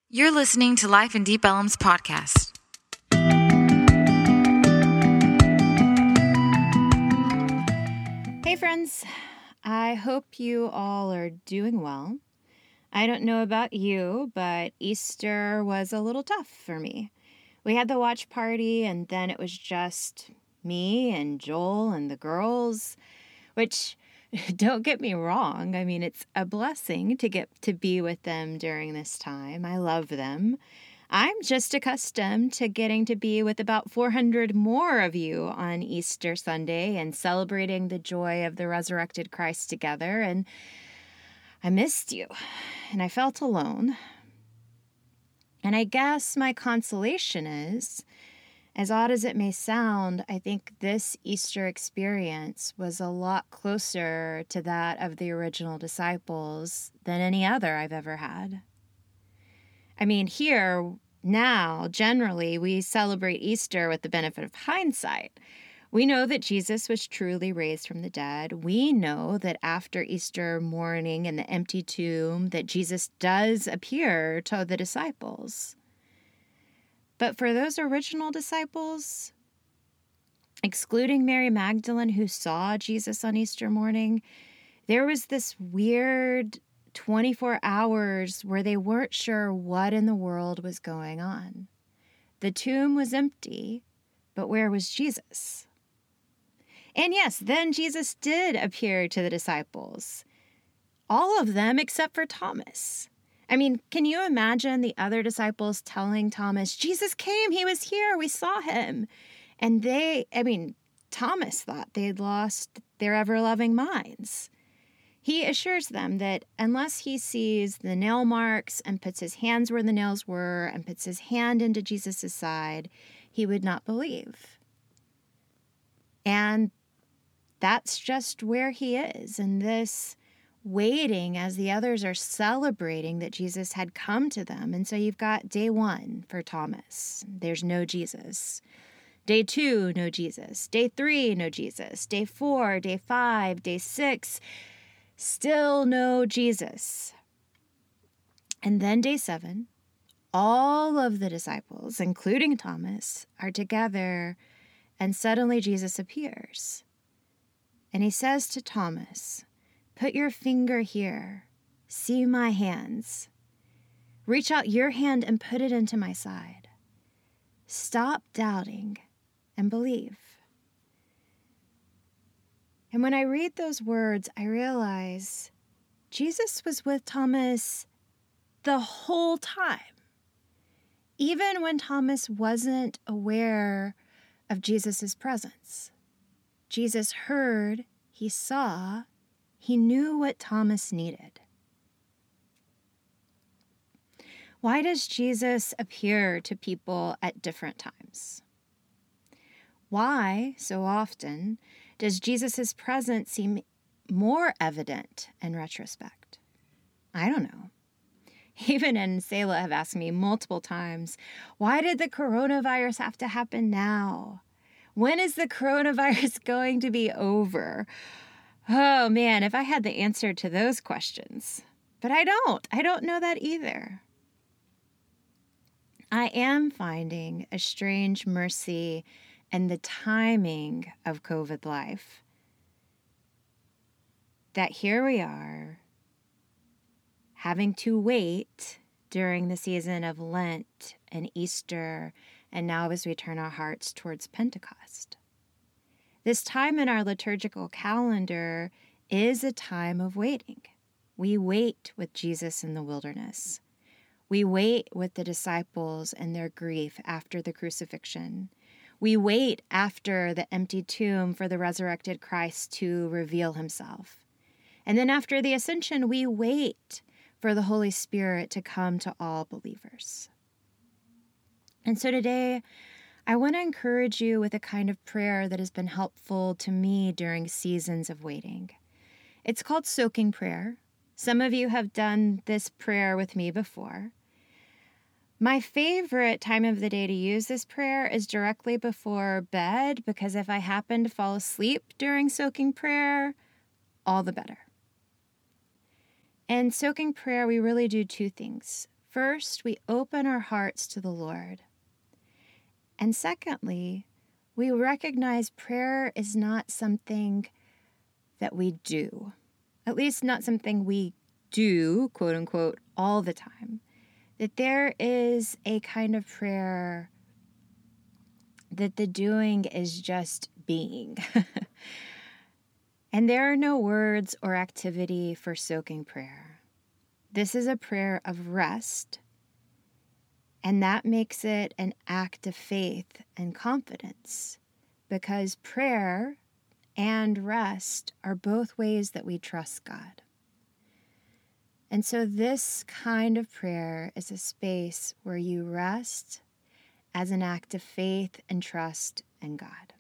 You're listening to Life in Deep Ellum's podcast. Hey friends, I hope you all are doing well. I don't know about you, but Easter was a little tough for me. We had the watch party and then it was just me and Joel and the girls, which don't get me wrong. I mean, it's a blessing to get to be with them during this time. I love them. I'm just accustomed to getting to be with about 400 more of you on Easter Sunday and celebrating the joy of the resurrected Christ together. And I missed you and I felt alone. And I guess my consolation is, as odd as it may sound, I think this Easter experience was a lot closer to that of the original disciples than any other I've ever had. I mean, here, now, generally, we celebrate Easter with the benefit of hindsight. We know that Jesus was truly raised from the dead. We know that after Easter morning in the empty tomb, that Jesus does appear to the disciples. But for those original disciples, excluding Mary Magdalene, who saw Jesus on Easter morning, there was this weird 24 hours where they weren't sure what in the world was going on. The tomb was empty, but where was Jesus? And yes, then Jesus did appear to the disciples, all of them except for Thomas. I mean, can you imagine the other disciples telling Thomas, Jesus came, he was here, we saw him. And Thomas thought they'd lost their ever-loving minds. He assures them that unless he sees the nail marks and puts his hands where the nails were and puts his hand into Jesus' side, he would not believe. And that's just where he is in this waiting as the others are celebrating that Jesus had come to them. And so you've got day 1 for Thomas. There's no Jesus. Day 2, no Jesus. Day 3, no Jesus. Day 4, day 5, day 6, still no Jesus. And then day 7, all of the disciples, including Thomas, are together, and suddenly Jesus appears. And he says to Thomas, "Put your finger here. See my hands. Reach out your hand and put it into my side. Stop doubting and believe." And when I read those words, I realize Jesus was with Thomas the whole time. Even when Thomas wasn't aware of Jesus' presence. Jesus heard, he saw, he knew what Thomas needed. Why does Jesus appear to people at different times? Why, so often, does Jesus' presence seem more evident in retrospect? I don't know. Even and Selah have asked me multiple times, why did the coronavirus have to happen now? When is the coronavirus going to be over? Oh man, if I had the answer to those questions. But I don't know that either. I am finding a strange mercy in the timing of COVID life. That here we are, having to wait during the season of Lent and Easter, and now as we turn our hearts towards Pentecost. This time in our liturgical calendar is a time of waiting. We wait with Jesus in the wilderness. We wait with the disciples in their grief after the crucifixion. We wait after the empty tomb for the resurrected Christ to reveal himself. And then after the ascension, we wait for the Holy Spirit to come to all believers. And so today, I want to encourage you with a kind of prayer that has been helpful to me during seasons of waiting. It's called soaking prayer. Some of you have done this prayer with me before. My favorite time of the day to use this prayer is directly before bed, because if I happen to fall asleep during soaking prayer, all the better. In soaking prayer, we really do 2 things. First, we open our hearts to the Lord. And secondly, we recognize prayer is not something that we do, at least not something we do, quote unquote, all the time. That there is a kind of prayer that the doing is just being. And there are no words or activity for soaking prayer. This is a prayer of rest, and that makes it an act of faith and confidence, because prayer and rest are both ways that we trust God. And so this kind of prayer is a space where you rest as an act of faith and trust in God.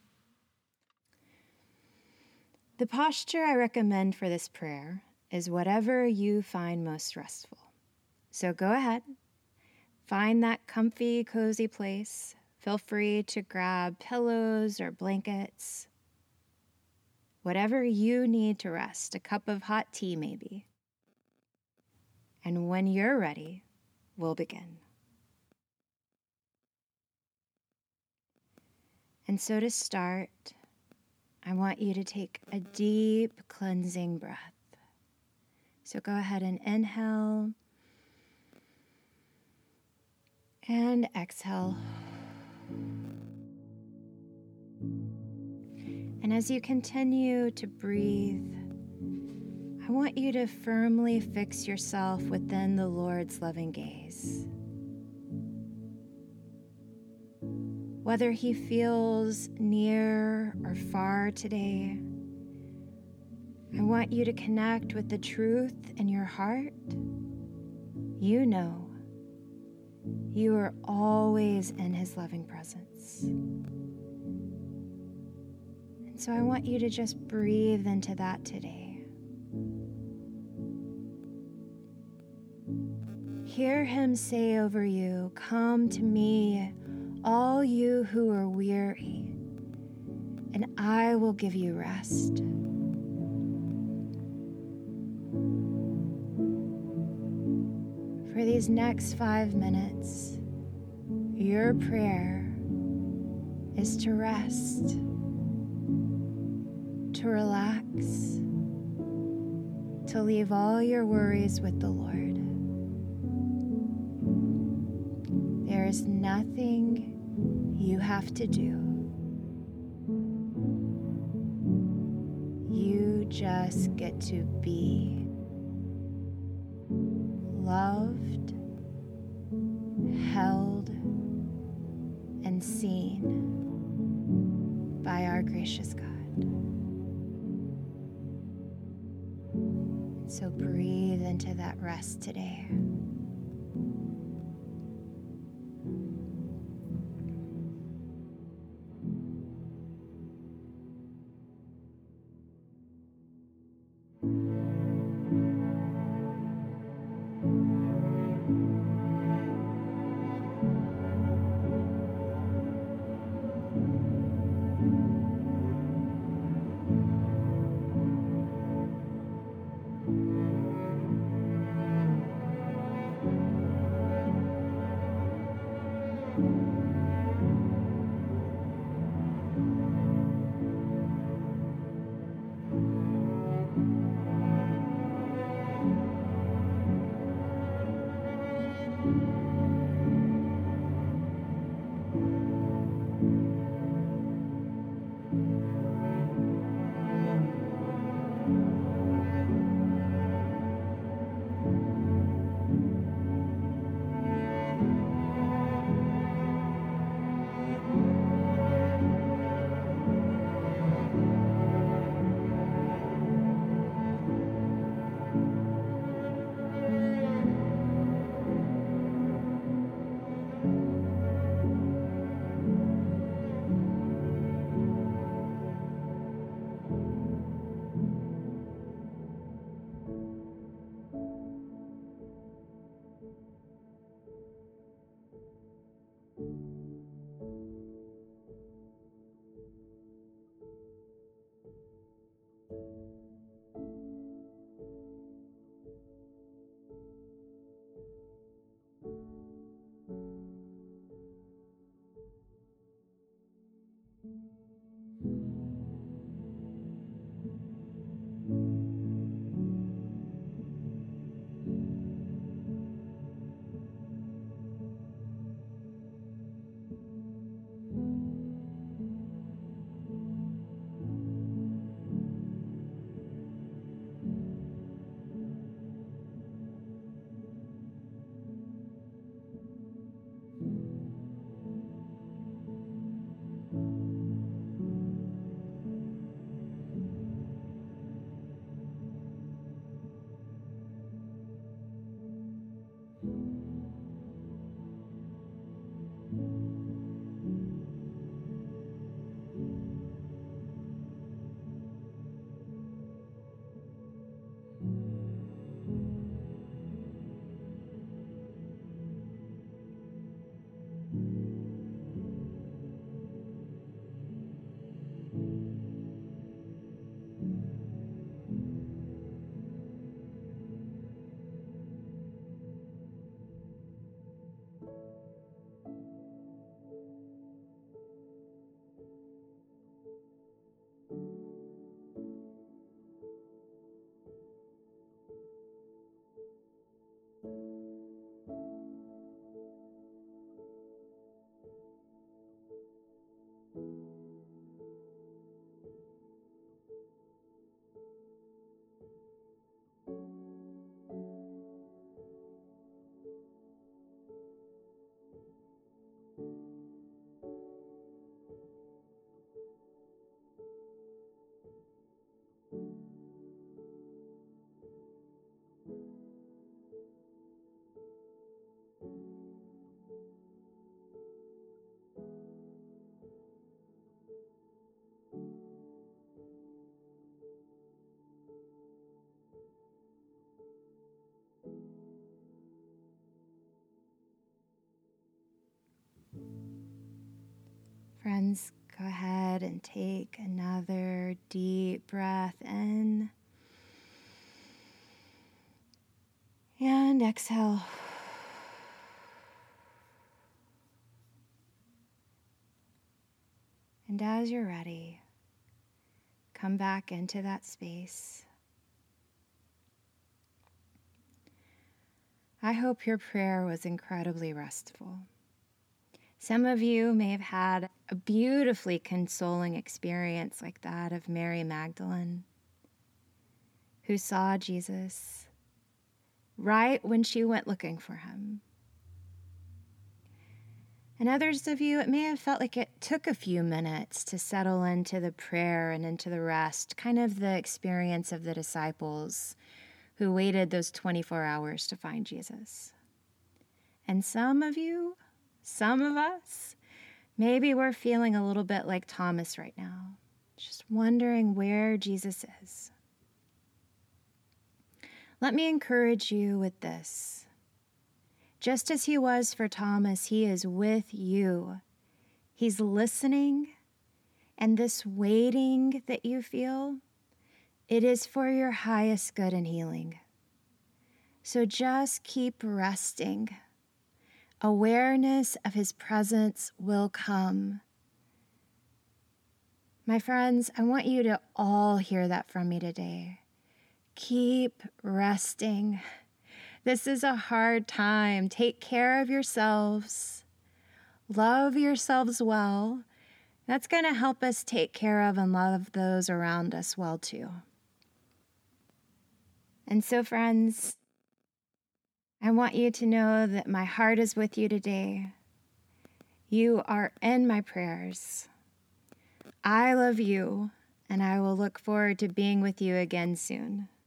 The posture I recommend for this prayer is whatever you find most restful. So go ahead, find that comfy, cozy place. Feel free to grab pillows or blankets. Whatever you need to rest, a cup of hot tea maybe. And when you're ready, we'll begin. And so to start, I want you to take a deep cleansing breath. So go ahead and inhale and exhale. And as you continue to breathe, I want you to firmly fix yourself within the Lord's loving gaze. Whether He feels near or far today, I want you to connect with the truth in your heart. You know you are always in His loving presence. And so I want you to just breathe into that today. Hear Him say over you, "Come to me, all you who are weary, and I will give you rest." For these next 5 minutes, your prayer is to rest, to relax, to leave all your worries with the Lord. There is nothing you have to do. You just get to be loved, held, and seen by our gracious God. So breathe into that rest today. friends, go ahead and take another deep breath in and exhale. And as you're ready, come back into that space. I hope your prayer was incredibly restful. Some of you may have had a beautifully consoling experience like that of Mary Magdalene, who saw Jesus right when she went looking for him. And others of you, it may have felt like it took a few minutes to settle into the prayer and into the rest, kind of the experience of the disciples who waited those 24 hours to find Jesus. And some of you, some of us, maybe we're feeling a little bit like Thomas right now, just wondering where Jesus is. Let me encourage you with this. Just as he was for Thomas, he is with you. He's listening, and this waiting that you feel, it is for your highest good and healing. So just keep resting. Awareness of his presence will come. My friends, I want you to all hear that from me today. Keep resting. This is a hard time. Take care of yourselves. Love yourselves well. That's going to help us take care of and love those around us well too. And so, friends, I want you to know that my heart is with you today. You are in my prayers. I love you, and I will look forward to being with you again soon.